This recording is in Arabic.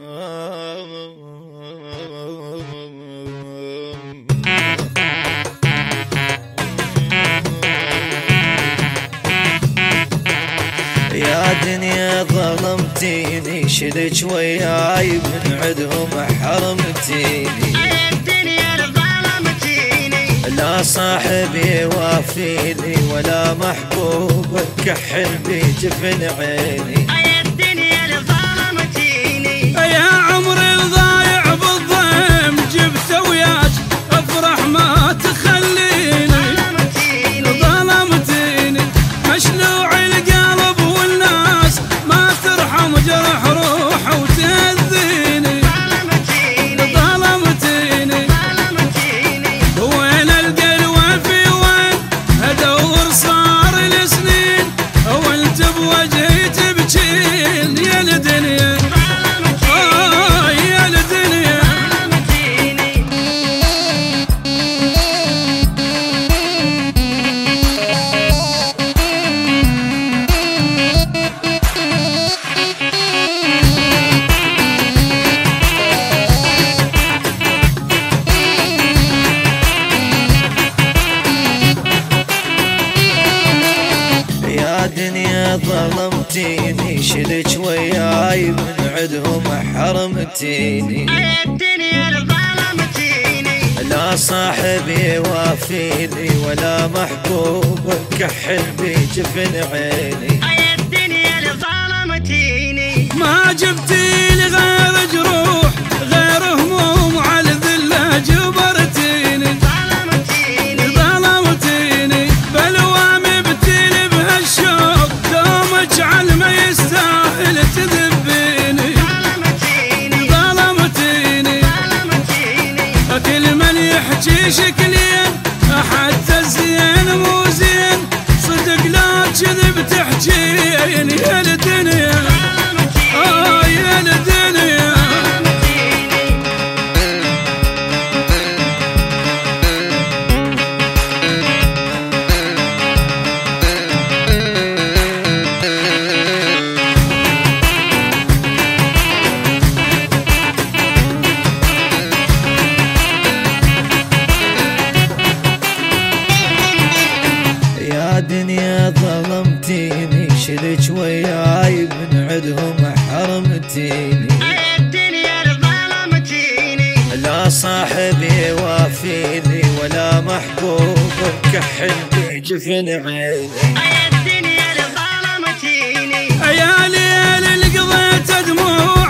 يا دنيا ظلمتيني، شلك وياي من عدهم حرمتيني. لا صاحبي وافيني ولا محبوب كحل بجفن عيني. يا عمري الضايع بالضيم جبت وياك افرح ما تخليني. ظلمتيني مشلوع القلب والناس ما ترحم جرح روح وتأذيني. ظلمتيني وين القلوة في وين ادور صار لسنين وانت بوجهي تبكين. يا الدنيا دنيا ظلمتيني، شلك وياي من عدهم حرمتيني. لا صاحبي وافيني ولا محبوب كحل بجفن عيني. ما جبتيلي غير جروح غير هموم على ذله جبرتيني. ظلمتيني بلوامي بتيلي بهالشوق دومك على ما يستاهل تذبيني. ظلمتيني كل من يحكي شكلين حتى الزين مو زين صدق لا كذب تحجين. يا الدنيا يا الدنيا دنيا ظلمتيني، شلك وياي من عدهم حرمتيني. لا صاحبي وافيني ولا محبوب كحل بجفن عيني. يا ليل اللي قضيت دموع